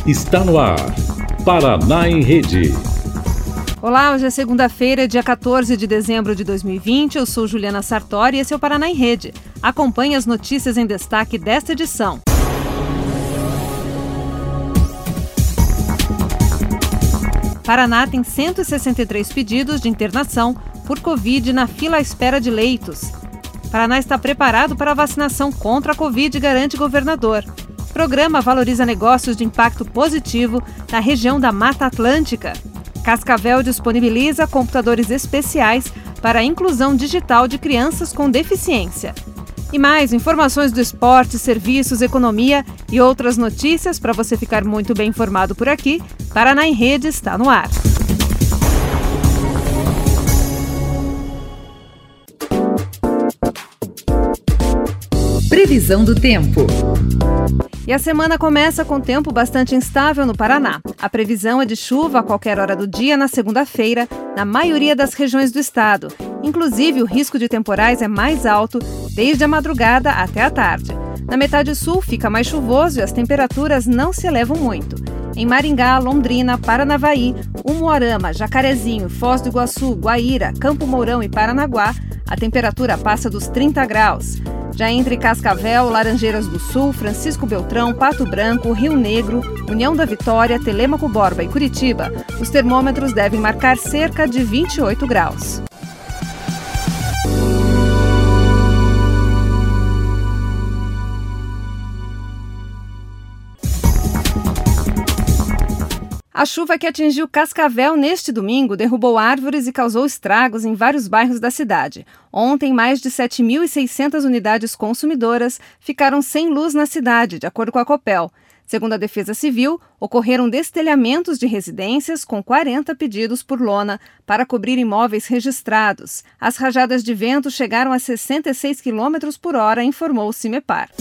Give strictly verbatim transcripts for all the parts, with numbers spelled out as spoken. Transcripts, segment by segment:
Está no ar, Paraná em Rede. Olá, hoje é segunda-feira, dia quatorze de dezembro de dois mil e vinte. Eu sou Juliana Sartori e esse é o Paraná em Rede. Acompanhe as notícias em destaque desta edição. Paraná tem cento e sessenta e três pedidos de internação por Covid na fila à espera de leitos. Paraná está preparado para a vacinação contra a Covid, garante governador. Programa valoriza negócios de impacto positivo na região da Mata Atlântica. Cascavel disponibiliza computadores especiais para a inclusão digital de crianças com deficiência. E mais informações do esporte, serviços, economia e outras notícias para você ficar muito bem informado por aqui. Paraná em Rede está no ar. Previsão do tempo. E a semana começa com tempo bastante instável no Paraná. A previsão é de chuva a qualquer hora do dia na segunda-feira, na maioria das regiões do estado. Inclusive, o risco de temporais é mais alto desde a madrugada até a tarde. Na metade sul fica mais chuvoso e as temperaturas não se elevam muito. Em Maringá, Londrina, Paranavaí, Umuarama, Jacarezinho, Foz do Iguaçu, Guaíra, Campo Mourão e Paranaguá, a temperatura passa dos trinta graus. Já entre Cascavel, Laranjeiras do Sul, Francisco Beltrão, Pato Branco, Rio Negro, União da Vitória, Telêmaco Borba e Curitiba, os termômetros devem marcar cerca de vinte e oito graus. A chuva que atingiu Cascavel neste domingo derrubou árvores e causou estragos em vários bairros da cidade. Ontem, mais de sete mil e seiscentas unidades consumidoras ficaram sem luz na cidade, de acordo com a Copel. Segundo a Defesa Civil, ocorreram destelhamentos de residências com quarenta pedidos por lona para cobrir imóveis registrados. As rajadas de vento chegaram a sessenta e seis quilômetros por hora, informou o Cimepar.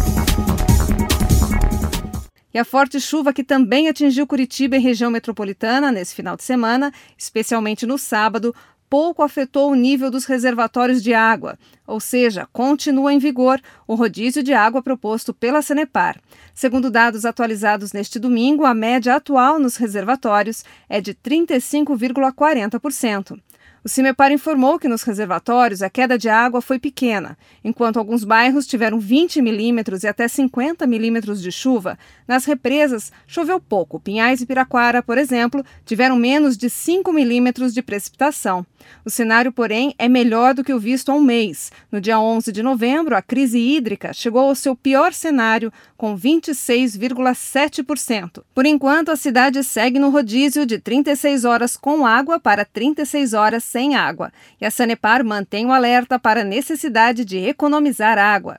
E a forte chuva que também atingiu Curitiba e região metropolitana nesse final de semana, especialmente no sábado, pouco afetou o nível dos reservatórios de água, ou seja, continua em vigor o rodízio de água proposto pela Sanepar. Segundo dados atualizados neste domingo, a média atual nos reservatórios é de trinta e cinco vírgula quarenta por cento. O Cimepar informou que nos reservatórios a queda de água foi pequena. Enquanto alguns bairros tiveram vinte milímetros e até cinquenta milímetros de chuva, nas represas choveu pouco. Pinhais e Piraquara, por exemplo, tiveram menos de cinco milímetros de precipitação. O cenário, porém, é melhor do que o visto há um mês. No dia onze de novembro, a crise hídrica chegou ao seu pior cenário, com vinte e seis vírgula sete por cento. Por enquanto, a cidade segue no rodízio de trinta e seis horas com água para trinta e seis horas sem água. E a Sanepar mantém o alerta para a necessidade de economizar água.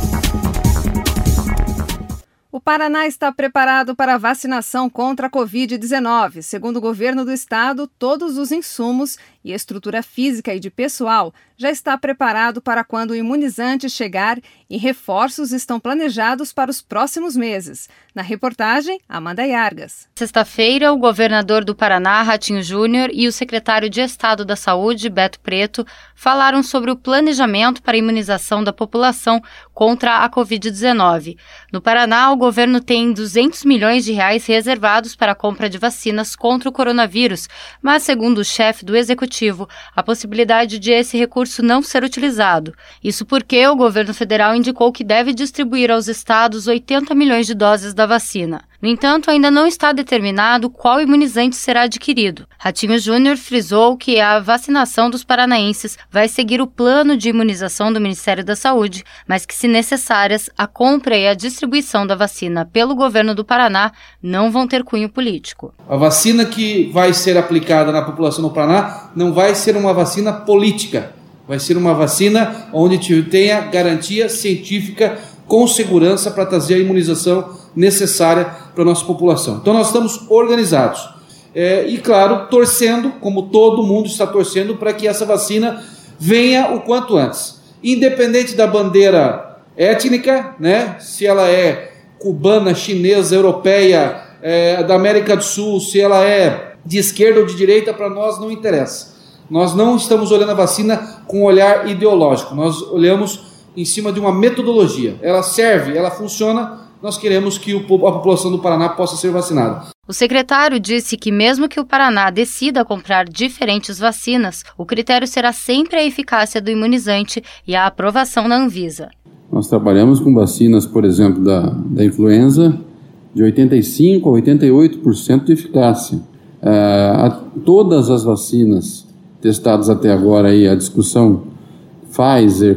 O Paraná está preparado para a vacinação contra a covid dezenove. Segundo o governo do estado, todos os insumos e estrutura física e de pessoal já está preparado para quando o imunizante chegar e reforços estão planejados para os próximos meses. Na reportagem, Amanda Yargas. Sexta-feira, o governador do Paraná, Ratinho Júnior, e o secretário de Estado da Saúde, Beto Preto, falaram sobre o planejamento para a imunização da população contra a covid dezenove. No Paraná, o governo tem duzentos milhões de reais reservados para a compra de vacinas contra o coronavírus, mas, segundo o chefe do executivo, a possibilidade de esse recurso não ser utilizado. Isso porque o governo federal indicou que deve distribuir aos estados oitenta milhões de doses da vacina. No entanto, ainda não está determinado qual imunizante será adquirido. Ratinho Júnior frisou que a vacinação dos paranaenses vai seguir o plano de imunização do Ministério da Saúde, mas que, se necessárias, a compra e a distribuição da vacina pelo governo do Paraná não vão ter cunho político. A vacina que vai ser aplicada na população do Paraná não vai ser uma vacina política, vai ser uma vacina onde tenha garantia científica com segurança para trazer a imunização necessária para a nossa população. Então nós estamos organizados é, e, claro, torcendo, como todo mundo está torcendo, para que essa vacina venha o quanto antes. Independente da bandeira étnica, né, se ela é cubana, chinesa, europeia, é, da América do Sul, se ela é de esquerda ou de direita, para nós não interessa. Nós não estamos olhando a vacina com um olhar ideológico, nós olhamos em cima de uma metodologia. Ela serve, ela funciona nós queremos que a população do Paraná possa ser vacinada. O secretário disse que mesmo que o Paraná decida comprar diferentes vacinas, o critério será sempre a eficácia do imunizante e a aprovação na Anvisa. Nós trabalhamos com vacinas, por exemplo, da, da influenza, de oitenta e cinco por cento a oitenta e oito por cento de eficácia. Uh, a, todas as vacinas testadas até agora, aí, a discussão Pfizer,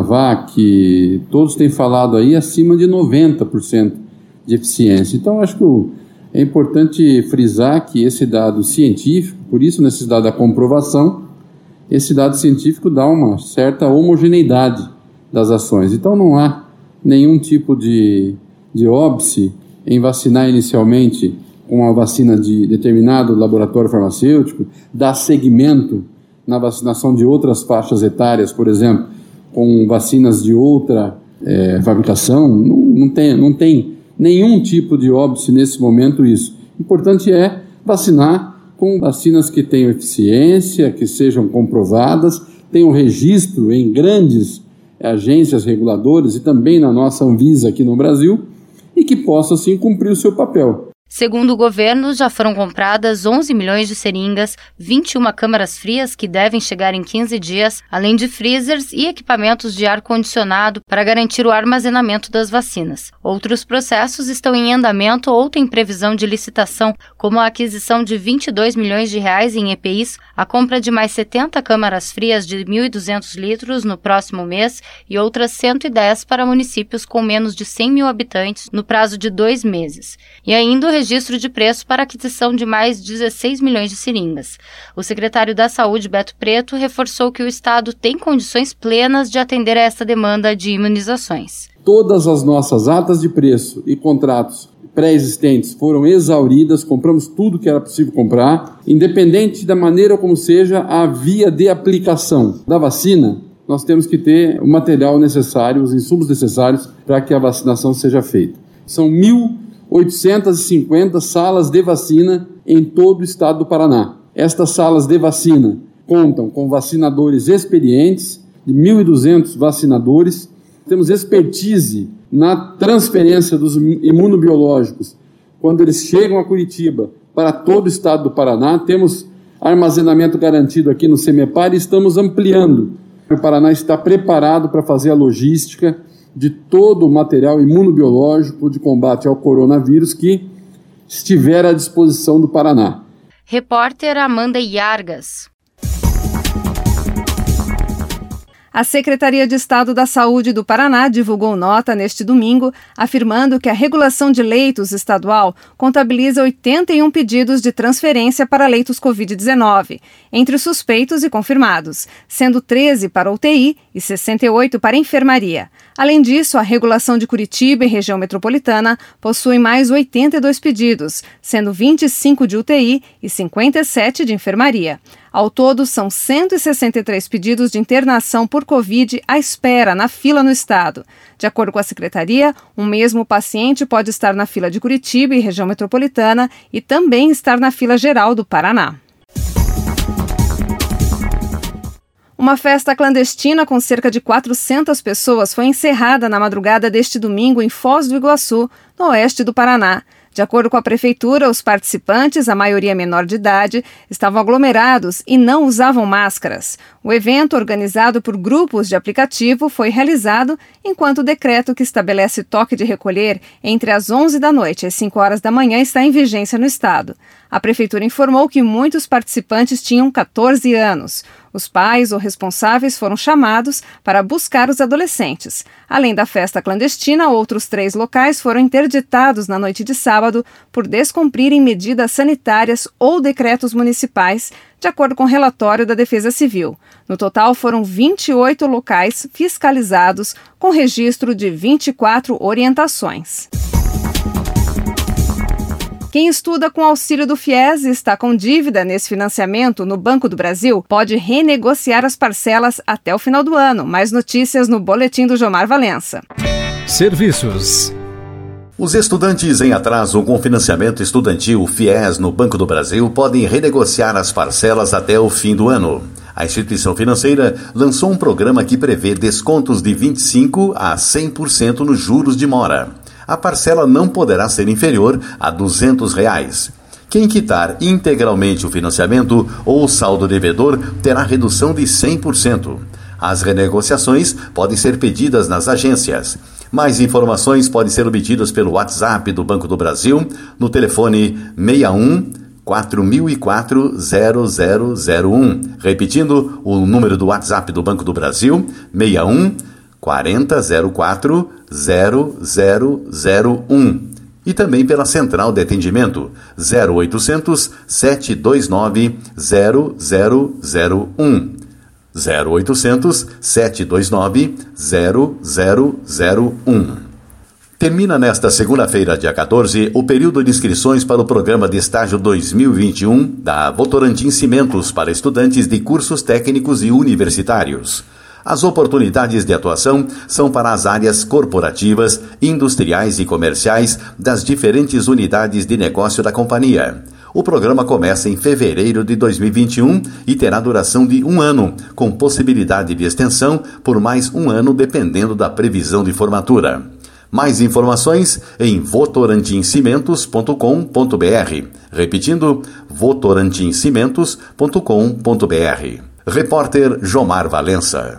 Coronavac, todos têm falado aí acima de noventa por cento de eficiência. Então, acho que o, é importante frisar que esse dado científico, por isso a necessidade da comprovação, esse dado científico dá uma certa homogeneidade das ações. Então, não há nenhum tipo de, de óbice em vacinar inicialmente com uma vacina de determinado laboratório farmacêutico, dar seguimento na vacinação de outras faixas etárias, por exemplo, com vacinas de outra é, fabricação. Não, não, tem, não tem nenhum tipo de óbice nesse momento isso. O importante é vacinar com vacinas que tenham eficiência, que sejam comprovadas, tenham registro em grandes agências reguladoras e também na nossa Anvisa aqui no Brasil, e que possa, assim, cumprir o seu papel. Segundo o governo, já foram compradas onze milhões de seringas, vinte e uma câmaras frias que devem chegar em quinze dias, além de freezers e equipamentos de ar-condicionado para garantir o armazenamento das vacinas. Outros processos estão em andamento ou têm previsão de licitação, como a aquisição de vinte e dois milhões de reais em E P Is, a compra de mais setenta câmaras frias de mil e duzentos litros no próximo mês e outras cento e dez para municípios com menos de cem mil habitantes no prazo de dois meses. E ainda o registro de preço para aquisição de mais dezesseis milhões de seringas. O secretário da Saúde, Beto Preto, reforçou que o Estado tem condições plenas de atender a essa demanda de imunizações. Todas as nossas atas de preço e contratos pré-existentes foram exauridas, compramos tudo que era possível comprar, independente da maneira como seja a via de aplicação da vacina. Nós temos que ter o material necessário, os insumos necessários para que a vacinação seja feita. São mil oitocentas e cinquenta salas de vacina em todo o estado do Paraná. Estas salas de vacina contam com vacinadores experientes, de mil e duzentos vacinadores. Temos expertise na transferência dos imunobiológicos quando eles chegam a Curitiba para todo o estado do Paraná. Temos armazenamento garantido aqui no CEMEPAR e estamos ampliando. O Paraná está preparado para fazer a logística de todo o material imunobiológico de combate ao coronavírus que estiver à disposição do Paraná. Repórter Amanda Iargas. A Secretaria de Estado da Saúde do Paraná divulgou nota neste domingo, afirmando que a regulação de leitos estadual contabiliza oitenta e um pedidos de transferência para leitos covid dezenove, entre suspeitos e confirmados, sendo treze para U T I e sessenta e oito para enfermaria. Além disso, a regulação de Curitiba e região metropolitana possui mais oitenta e dois pedidos, sendo vinte e cinco de U T I e cinquenta e sete de enfermaria. Ao todo, são cento e sessenta e três pedidos de internação por Covid à espera na fila no estado. De acordo com a Secretaria, um mesmo paciente pode estar na fila de Curitiba e região metropolitana e também estar na fila geral do Paraná. Uma festa clandestina com cerca de quatrocentas pessoas foi encerrada na madrugada deste domingo em Foz do Iguaçu, no oeste do Paraná. De acordo com a Prefeitura, os participantes, a maioria menor de idade, estavam aglomerados e não usavam máscaras. O evento, organizado por grupos de aplicativo, foi realizado enquanto o decreto que estabelece toque de recolher entre as onze da noite e as cinco horas da manhã está em vigência no estado. A Prefeitura informou que muitos participantes tinham catorze anos. Os pais ou responsáveis foram chamados para buscar os adolescentes. Além da festa clandestina, outros três locais foram interditados na noite de sábado por descumprirem medidas sanitárias ou decretos municipais, de acordo com o relatório da Defesa Civil. No total, foram vinte e oito locais fiscalizados, com registro de vinte e quatro orientações. Quem estuda com auxílio do FIES e está com dívida nesse financiamento no Banco do Brasil pode renegociar as parcelas até o final do ano. Mais notícias no boletim do Jomar Valença. Serviços. Os estudantes em atraso com financiamento estudantil FIES no Banco do Brasil podem renegociar as parcelas até o fim do ano. A instituição financeira lançou um programa que prevê descontos de vinte e cinco por cento a cem por cento nos juros de mora. A parcela não poderá ser inferior a duzentos reais. Quem quitar integralmente o financiamento ou o saldo devedor terá redução de cem por cento. As renegociações podem ser pedidas nas agências. Mais informações podem ser obtidas pelo WhatsApp do Banco do Brasil no telefone seis um quatro mil e quatro zero zero zero um. Repetindo, o número do WhatsApp do Banco do Brasil, seis um quatro zero quatro zero zero zero um. E também pela central de atendimento zero oitocentos, sete dois nove, zero zero zero um. zero oitocentos, sete dois nove, zero zero zero um. Termina nesta segunda-feira, dia quatorze, o período de inscrições para o Programa de Estágio dois mil e vinte e um da Votorantim Cimentos para estudantes de cursos técnicos e universitários. As oportunidades de atuação são para as áreas corporativas, industriais e comerciais das diferentes unidades de negócio da companhia. O programa começa em fevereiro de dois mil e vinte e um e terá duração de um ano, com possibilidade de extensão por mais um ano dependendo da previsão de formatura. Mais informações em votorantim cimentos ponto com ponto br. Repetindo, votorantim cimentos ponto com ponto br. Repórter Jomar Valença.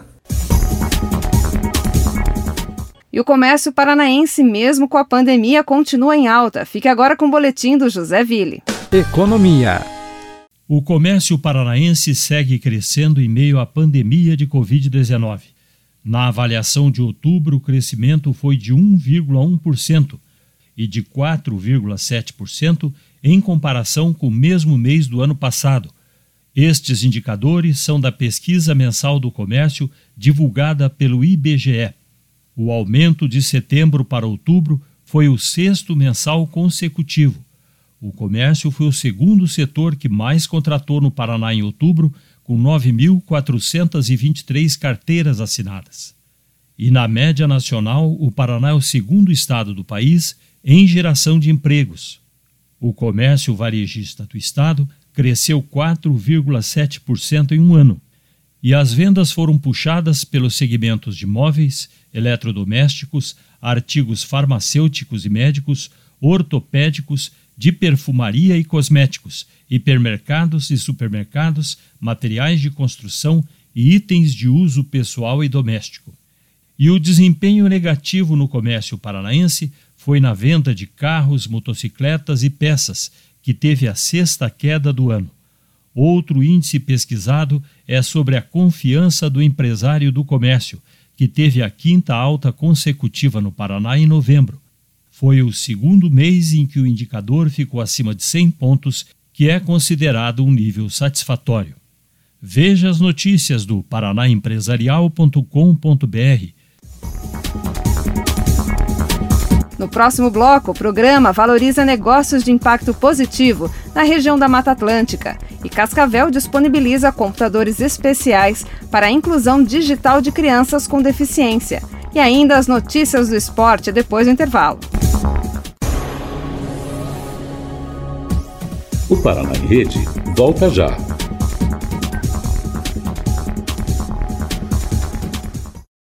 E o comércio paranaense, mesmo com a pandemia, continua em alta. Fique agora com o boletim do José Ville. Economia. O comércio paranaense segue crescendo em meio à pandemia de covid dezenove. Na avaliação de outubro, o crescimento foi de um vírgula um por cento e de quatro vírgula sete por cento em comparação com o mesmo mês do ano passado. Estes indicadores são da pesquisa mensal do comércio divulgada pelo I B G E. O aumento de setembro para outubro foi o sexto mensal consecutivo. O comércio foi o segundo setor que mais contratou no Paraná em outubro, com nove mil quatrocentas e vinte e três carteiras assinadas. E na média nacional, o Paraná é o segundo estado do país em geração de empregos. O comércio varejista do estado cresceu quatro vírgula sete por cento em um ano. E as vendas foram puxadas pelos segmentos de móveis, eletrodomésticos, artigos farmacêuticos e médicos, ortopédicos, de perfumaria e cosméticos, hipermercados e supermercados, materiais de construção e itens de uso pessoal e doméstico. E o desempenho negativo no comércio paranaense foi na venda de carros, motocicletas e peças, que teve a sexta queda do ano. Outro índice pesquisado é sobre a confiança do empresário do comércio, que teve a quinta alta consecutiva no Paraná em novembro. Foi o segundo mês em que o indicador ficou acima de cem pontos, que é considerado um nível satisfatório. Veja as notícias do paraná empresarial ponto com ponto br. No próximo bloco, o programa valoriza negócios de impacto positivo na região da Mata Atlântica e Cascavel disponibiliza computadores especiais para a inclusão digital de crianças com deficiência. E ainda as notícias do esporte depois do intervalo. O Paraná em Rede volta já.